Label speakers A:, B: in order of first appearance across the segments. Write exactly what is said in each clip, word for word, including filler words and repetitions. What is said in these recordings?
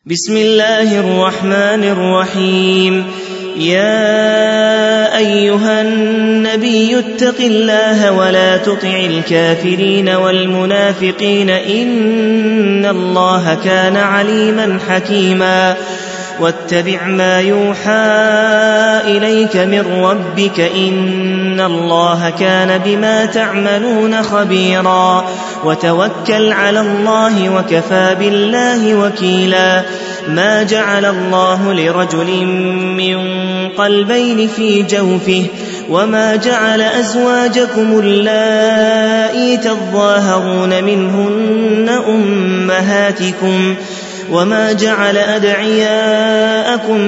A: بسم الله الرحمن الرحيم. يا أيها النبي اتق الله ولا تطع الكافرين والمنافقين إن الله كان عليما حكيما. واتبع ما يوحى إليك من ربك إن الله كان بما تعملون خبيرا. وتوكل على الله وكفى بالله وكيلا. ما جعل الله لرجل من قلبين في جوفه وما جعل أزواجكم اللائي تظاهرون منهن أمهاتكم وما جعل أدعياءكم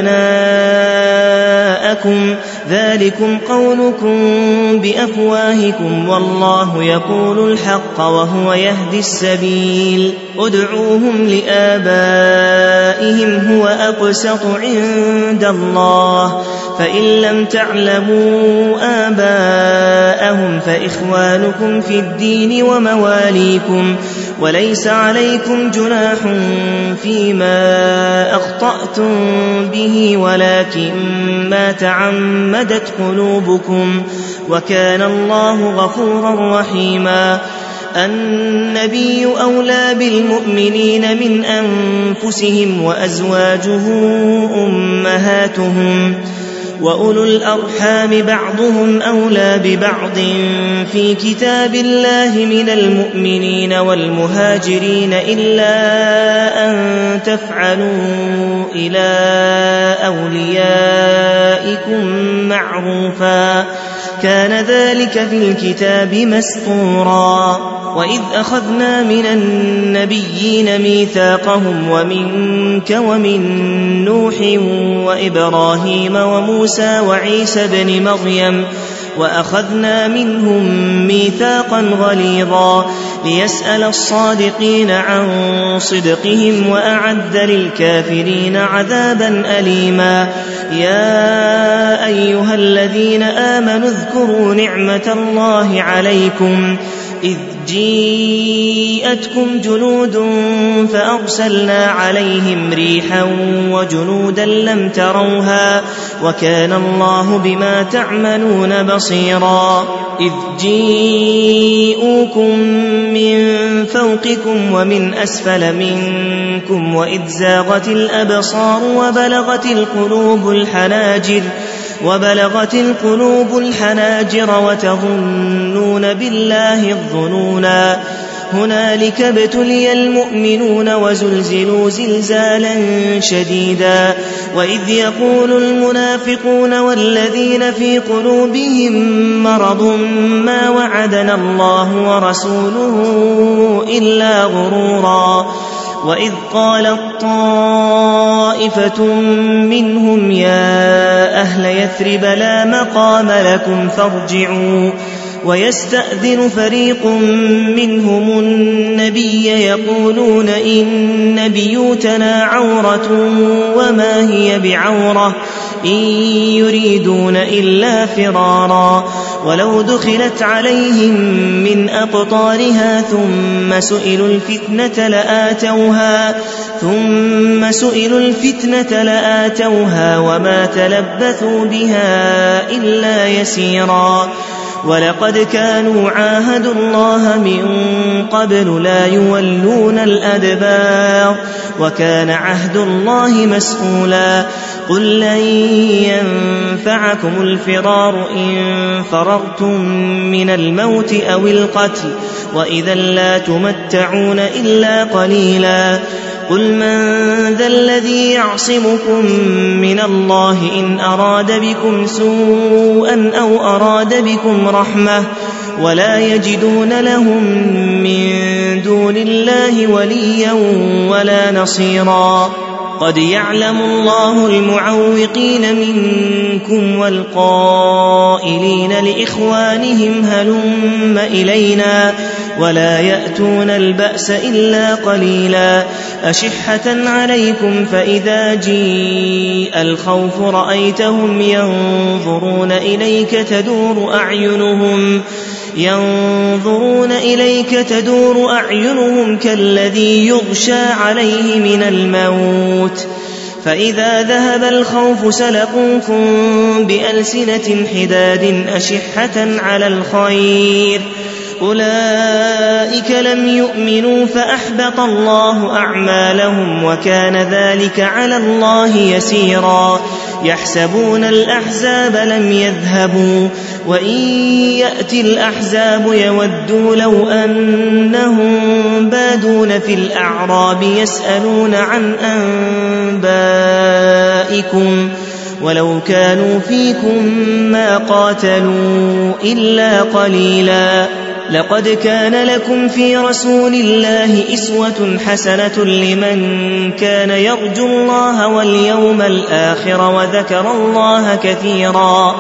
A: أبناءكم ذلكم قولكم بأفواهكم والله يقول الحق وهو يهدي السبيل. ادعوهم لآبائهم هو أقسط عند الله فإن لم تعلموا آباءهم فإخوانكم في الدين ومواليكم وليس عليكم جناح فيما أخطأتم به ولكن ما تعمدت قلوبكم وكان الله غفورا رحيما. النبي أولى بالمؤمنين من أنفسهم وأزواجه أمهاتهم وأولو الأرحام بعضهم أولى ببعض في كتاب الله من المؤمنين والمهاجرين إلا أن تفعلوا إلى أوليائكم معروفا كان ذلك في الكتاب مسطورا. وإذ أخذنا من النبيين ميثاقهم ومنك ومن نوح وإبراهيم وموسى وعيسى بن مريم وأخذنا منهم ميثاقا غليظا ليسأل الصادقين عن صدقهم وأعد للكافرين عذابا أليما. يا أيها الذين آمنوا اذكروا نعمة الله عليكم إذ جيءتكم جنود فأرسلنا عليهم ريحا وجنودا لم تروها وكان الله بما تعملون بصيرا. إذ جيءوكم من فوقكم ومن أسفل منكم وإذ زاغت الأبصار وبلغت القلوب الحناجر وبلغت القلوب الحناجر وتظنون بالله الظنونا. هنالك ابتلي المؤمنون وزلزلوا زلزالا شديدا. وإذ يقول المنافقون والذين في قلوبهم مرض ما وعدنا الله ورسوله إلا غرورا. وإذ قالت طائفة منهم يا أهل يثرب لا مقام لكم فارجعوا ويستأذن فريق منهم النبي يقولون إن بيوتنا عورة وما هي بعورة إن يريدون إلا فرارا. ولو دخلت عليهم من أقطارها ثم سئلوا الفتنة لآتوها ثم سئلوا الفتنة لآتوها وما تلبثوا بها إلا يسيرا. ولقد كانوا عاهدوا الله من قبل لا يولون الأدبار وكان عهد الله مسؤولا. قل لن ينفعكم الفرار إن فررتم من الموت أو القتل وإذا لا تمتعون إلا قليلا. قل من ذا الذي يعصمكم من الله إن أراد بكم سوءا أو أراد بكم رحمة ولا يجدون لهم من دون الله وليا ولا نصيرا. قد يعلم الله المعوقين منكم والقائلين لإخوانهم هلم إلينا ولا يأتون البأس إلا قليلا. أشحة عليكم فإذا جيء الخوف رأيتهم ينظرون إليك تدور أعينهم ينظرون إليك تدور أعينهم كالذي يغشى عليه من الموت فإذا ذهب الخوف سلقوكم بألسنة حداد أشحة على الخير أولئك لم يؤمنوا فأحبط الله أعمالهم وكان ذلك على الله يسيرا يحسبون الأحزاب لم يذهبوا وإن يأتي الأحزاب يودوا لو أنهم بادون في الأعراب يسألون عن أنبائكم ولو كانوا فيكم ما قاتلوا إلا قليلا لقد كان لكم في رسول الله أسوة حسنة لمن كان يرجو الله واليوم الآخر وذكر الله كثيرا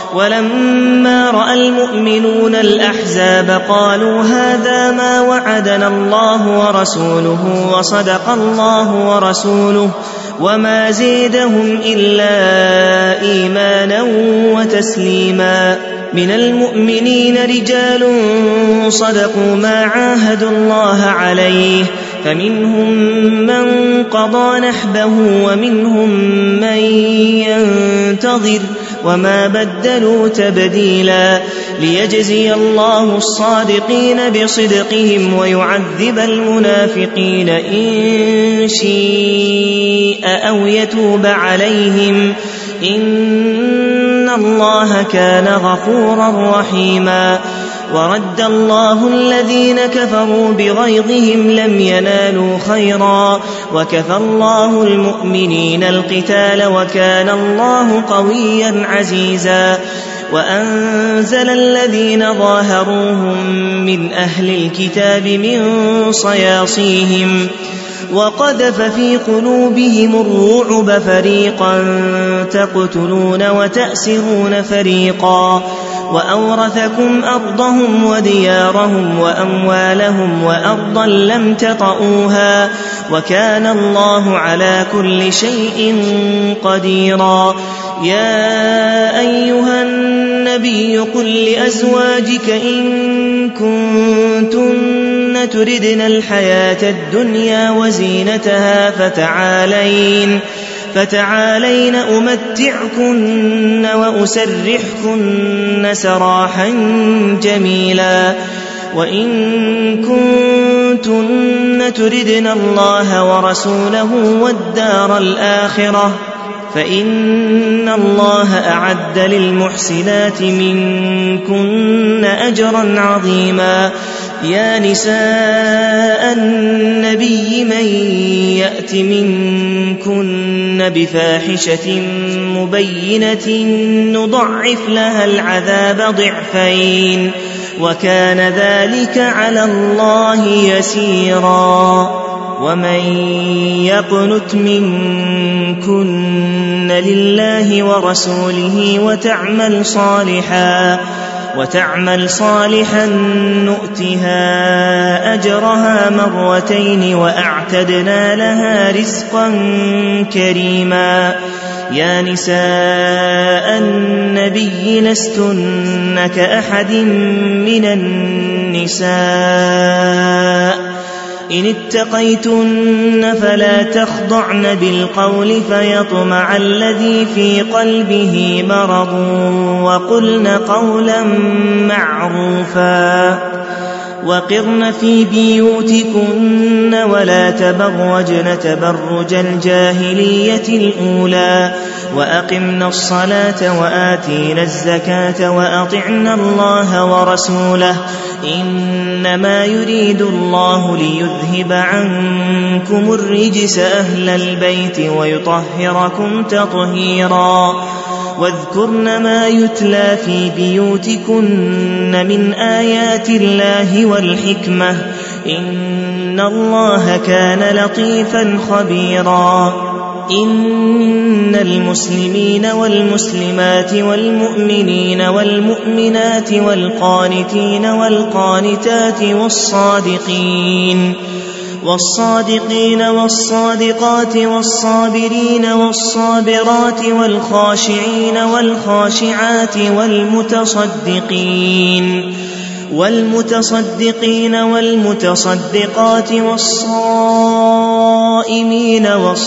A: ولما رأى المؤمنون الأحزاب قالوا هذا ما وعدنا الله ورسوله وصدق الله ورسوله وما زيدهم إلا إيمانا وتسليما من المؤمنين رجال صدقوا ما عاهدوا الله عليه فمنهم من قضى نحبه ومنهم من ينتظر وما بدلوا تبديلا ليجزي الله الصادقين بصدقهم ويعذب المنافقين إن شاء أو يتوب عليهم إن الله كان غفورا رحيما ورد الله الذين كفروا بغيظهم لم ينالوا خيرا وكفى الله المؤمنين القتال وكان الله قويا عزيزا وأنزل الذين ظاهروهم من أهل الكتاب من صياصيهم وقذف في قلوبهم الرعب فريقا تقتلون وتأسرون فريقا وأورثكم أرضهم وديارهم وأموالهم وأرضا لم تطئوها وكان الله على كل شيء قديرا يا أيها النبي قل لأزواجك إن كنتن تردن الحياة الدنيا وزينتها فتعالين فتعالين أمتعكن وأسرحكن سراحا جميلا وإن كنتن تردن الله ورسوله والدار الآخرة فإن الله أعد للمحسنات منكن أجرا عظيما يا نساء النبي من يأت منكن بفاحشة مبينة نضعف لها العذاب ضعفين وكان ذلك على الله يسيرا ومن يقنت منكن لله ورسوله وتعمل صالحا وتعمل صالحا نؤتها أجرها مرتين وأعتدنا لها رزقا كريما يا نساء النبي لستن كأحد من النساء إن اتقيتن فلا تخضعن بالقول فيطمع الذي في قلبه مرض وقلن قولا معروفا وقرن في بيوتكن ولا تبرجن تبرج الجاهلية الأولى وأقمنا الصلاة وآتينا الزكاة وأطعنا الله ورسوله إنما يريد الله ليذهب عنكم الرجس أهل البيت ويطهركم تطهيرا واذكرن ما يتلى في بيوتكن من آيات الله والحكمة إن الله كان لطيفا خبيرا إن المسلمين والمسلمات والمؤمنين والمؤمنات والقانتين والقانتات والصادقين والصادقين والصادقات والصابرين والصابرات والخاشعين والخاشعات والمتصدقين والمتصدقين والمتصدقات والصائمين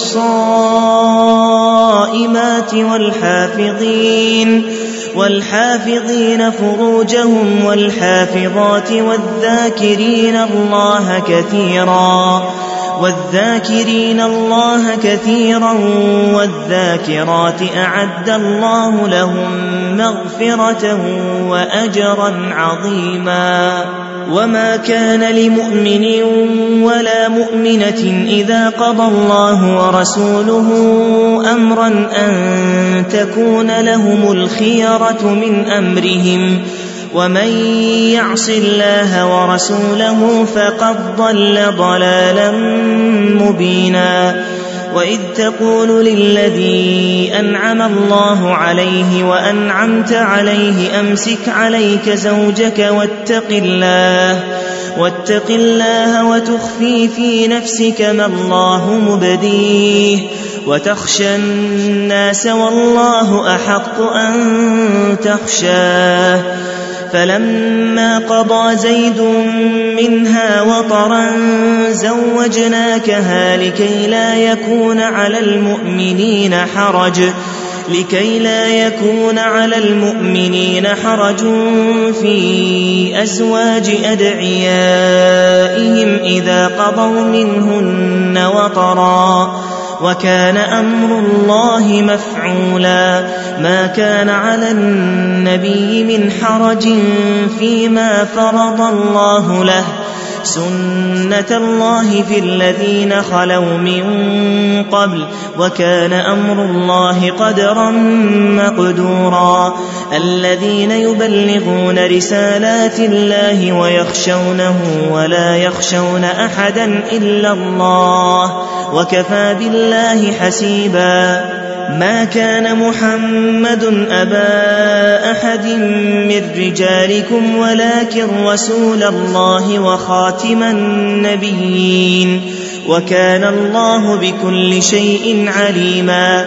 A: والصائمات والحافظين والحافظين فروجهم والحافظات والذاكرين الله كثيرا والذاكرين الله كثيرا والذاكرات أعد الله لهم مغفرة وأجرا عظيما. وما كان لمؤمن ولا مؤمنة إذا قضى الله ورسوله أمرا أن تكون لهم الخيرة من أمرهم ومن يعص الله ورسوله فقد ضل ضلالا مبينا. وإذ تقول للذي أنعم الله عليه وأنعمت عليه أمسك عليك زوجك واتق الله واتق الله وتخفي في نفسك ما الله مبديه وتخشى الناس والله أحق أن تخشاه. فلما قضى زيد منها وطرا زوجناكها لكي لا يكون على المؤمنين حرج لكي لا يكون على المؤمنين حرج في أزواج أدعيائهم إذا قضوا منهن وطرا وكان أمر الله مفعولا. ما كان على النبي من حرج فيما فرض الله له سنة الله في الذين خلوا من قبل وكان أمر الله قدرا مقدورا. الذين يبلغون رسالات الله ويخشونه ولا يخشون أحدا إلا الله وكفى بالله حسيبا. ما كان محمد أبا أحد من رجالكم ولكن رسول الله وخاتم النبيين وكان الله بكل شيء عليما.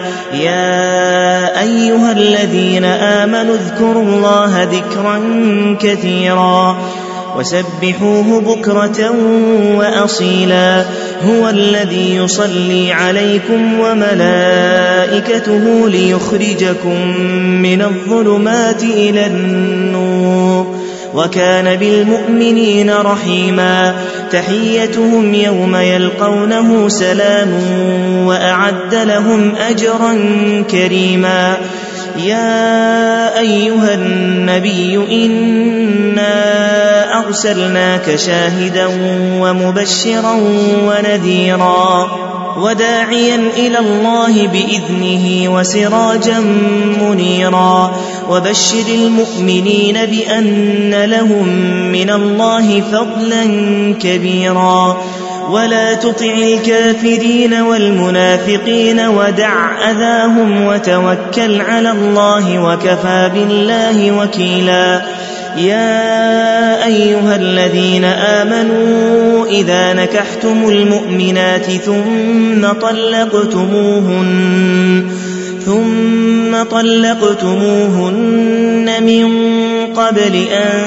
A: يا أيها الذين آمنوا اذكروا الله ذكرا كثيرا وسبحوه بكرة وأصيلا. هو الذي يصلي عليكم وملائكته ليخرجكم من الظلمات إلى النور وكان بالمؤمنين رحيما. تحيتهم يوم يلقونه سلام وأعد لهم أجرا كريما. يا أيها النبي إنا أرسلناك شاهدا ومبشرا ونذيرا وداعيا إلى الله بإذنه وسراجا منيرا. وبشر المؤمنين بأن لهم من الله فضلا كبيرا. ولا تطع الكافرين والمنافقين ودع أذاهم وتوكل على الله وكفى بالله وكيلا. يا أيها الذين آمنوا إذا نكحتم المؤمنات ثم طلقتموهن ثم طلقتموهن من قبل أن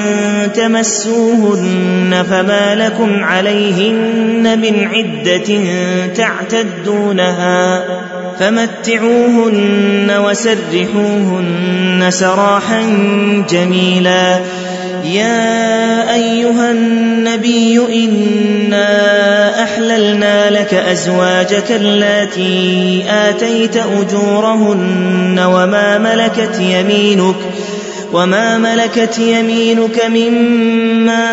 A: تمسوهن فما لكم عليهن من عدة تعتدونها فمتعوهن وسرحوهن سراحا جميلا. يا أيها النبي إنا أحللنا لك أزواجك اللاتي آتيت أجورهن وما ملكت يمينك وما ملكت يمينك مما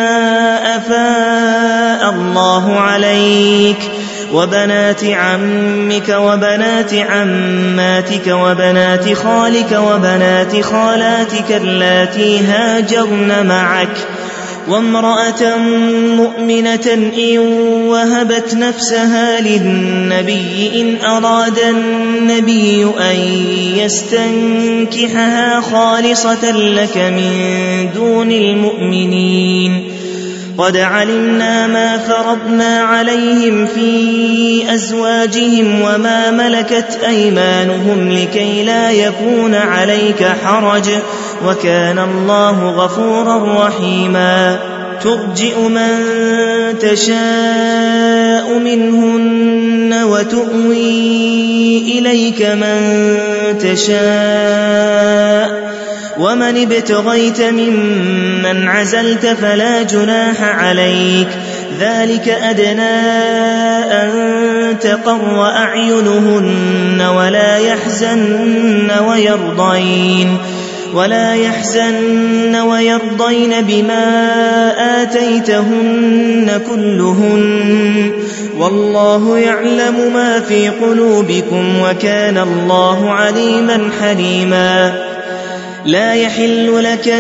A: أفاء الله عليك وبنات عمك وبنات عماتك وبنات خالك وبنات خالاتك اللاتي هاجرن معك وامرأة مؤمنة إن وهبت نفسها للنبي إن أراد النبي أن يستنكحها خالصة لك من دون المؤمنين. قد علمنا ما فرضنا عليهم في أزواجهم وما ملكت أيمانهم لكي لا يكون عليك حرج وكان الله غفورا رحيما ترجئ من تشاء منهن وتؤوي إليك من تشاء ومن ابتغيت ممن عزلت فلا جناح عليك ذلك أدنى أن تقر أعينهن ولا يحزن ويرضين ولا يحزن ويرضين بما آتيتهن كلهن والله يعلم ما في قلوبكم وكان الله عليما حليما لا يحل لك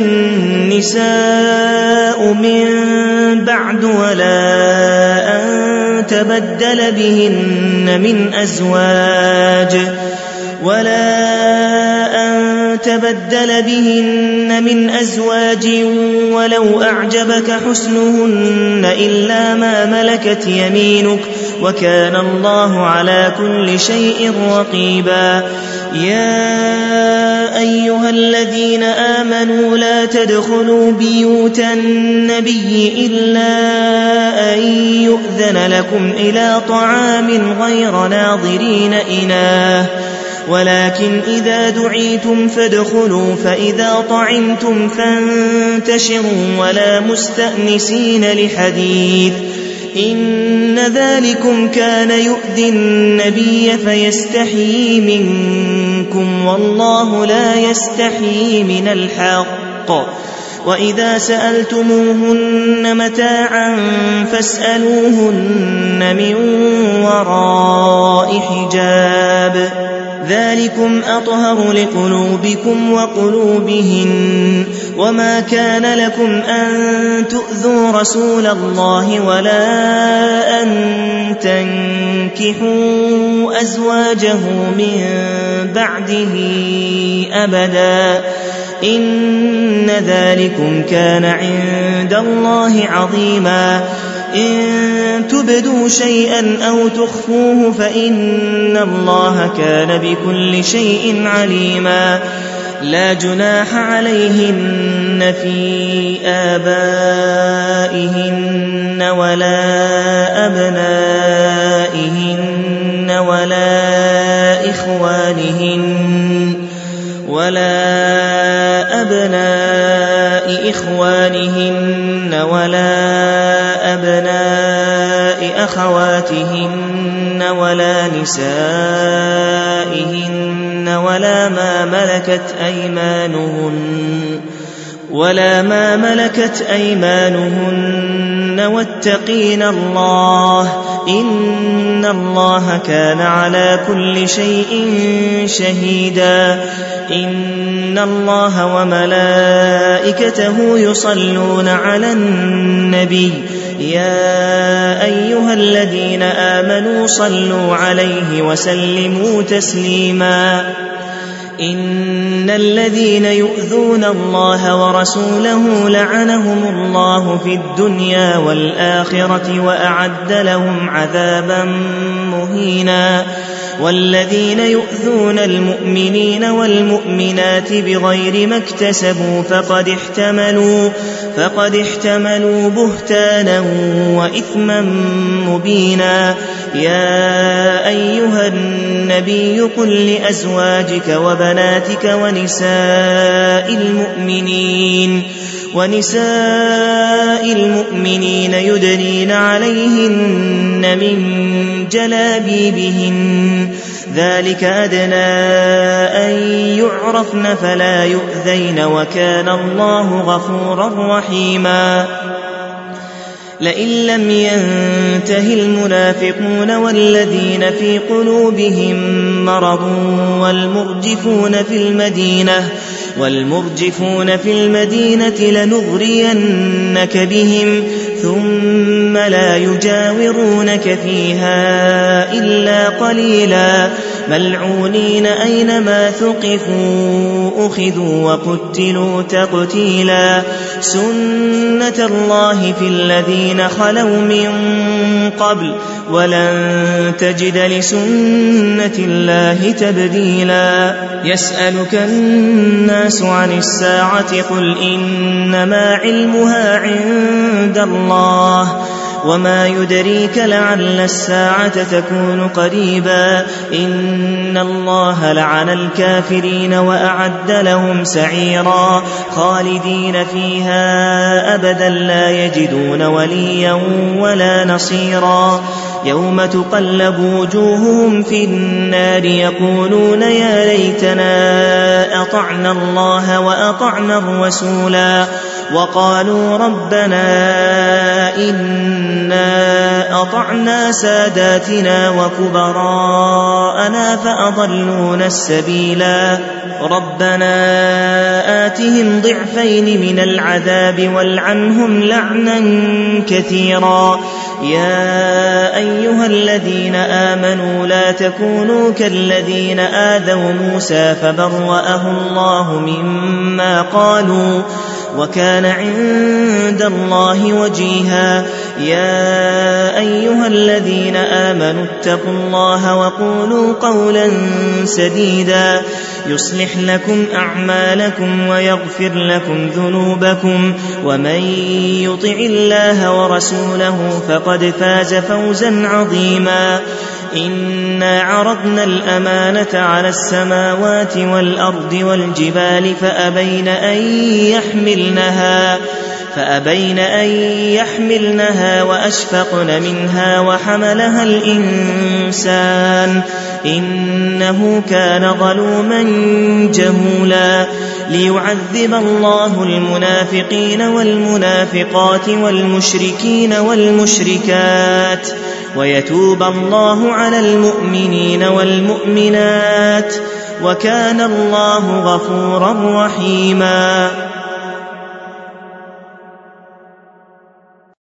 A: النساء من بعد ولا أن تبدل بهن من أزواج ولا أن تبدل بهن من أزواج ولو أعجبك حسنهن إلا ما ملكت يمينك وكان الله على كل شيء رقيبا يا أيها الذين آمنوا لا تدخلوا بيوت النبي إلا أن يؤذن لكم إلى طعام غير ناظرين إناه ولكن إذا دعيتم فادخلوا فإذا طعمتم فانتشروا ولا مستأنسين لحديث إن ذلكم كان يؤذي النبي فيستحيي منكم والله لا يستحيي من الحق وإذا سألتموهن متاعا فاسألوهن من وراء حجاب ذلكم أطهر لقلوبكم وقلوبهن وما كان لكم أن تؤذوا رسول الله ولا أن تنكحوا أزواجه من بعده أبدا إن ذلكم كان عند الله عظيما إن تبدوا شيئا أو تخفوه فإن الله كان بكل شيء عليما لا جناح عليهن في آبائهن ولا أبنائهن ولا إخوانهن ولا أبناء إخوانهن ولا أبناء أخواتهن ولا نسائهن ولا ما ملكت أيمانهن ولا ما ملكت أيمانهن واتقين الله إن الله كان على كل شيء شهيدا إن الله وملائكته يصلون على النبي يا أيها الذين آمنوا صلوا عليه وسلموا تسليما إن الذين يؤذون الله ورسوله لعنهم الله في الدنيا والآخرة وأعد لهم عذابا مهينا والذين يؤذون المؤمنين والمؤمنات بغير ما اكتسبوا فقد احتملوا فقد احتملوا بهتانا وإثما مبينا يا أيها النبي قل لأزواجك وبناتك ونساء المؤمنين ونساء المؤمنين يدنين عليهن من جلابيبهن ذلك أدنى أن يعرفن فلا يؤذين وكان الله غفورا رحيما لئن لم ينته المنافقون والذين في قلوبهم مرض والمرجفون في المدينة والمرجفون في المدينة لنغرينك بهم ثم لا يجاورونك فيها إلا قليلا ملعونين أينما ثقفوا أخذوا وقتلوا تقتيلا سنة الله في الذين خلوا من قبل ولن تجد لسنة الله تبديلا يسألك الناس عن الساعة قل إنما علمها عند الله وما يدريك لعل الساعة تكون قريبا إن الله لعن الكافرين وأعد لهم سعيرا خالدين فيها أبدا لا يجدون وليا ولا نصيرا يوم تقلب وجوههم في النار يقولون يا ليتنا أطعنا الله وأطعنا الرسولا وقالوا ربنا إنا أطعنا ساداتنا وكبراءنا فأضلونا السبيلا ربنا آتهم ضعفين من العذاب والعنهم لعنا كثيرا يا أيها الذين آمنوا لا تكونوا كالذين آذوا موسى فبرأه الله مما قالوا وكان عند الله وجيها يا أيها الذين آمنوا اتقوا الله وقولوا قولا سديدا يصلح لكم أعمالكم ويغفر لكم ذنوبكم ومن يطع الله ورسوله فقد فاز فوزا عظيما إنا عرضنا الأمانة على السماوات والأرض والجبال فأبين أن يحملنها فأبين أن يحملنها وأشفقن منها وحملها الإنسان إنه كان ظلوما جهولا ليعذب الله المنافقين والمنافقات والمشركين والمشركات ويتوب الله على المؤمنين والمؤمنات وكان الله غفورا رحيما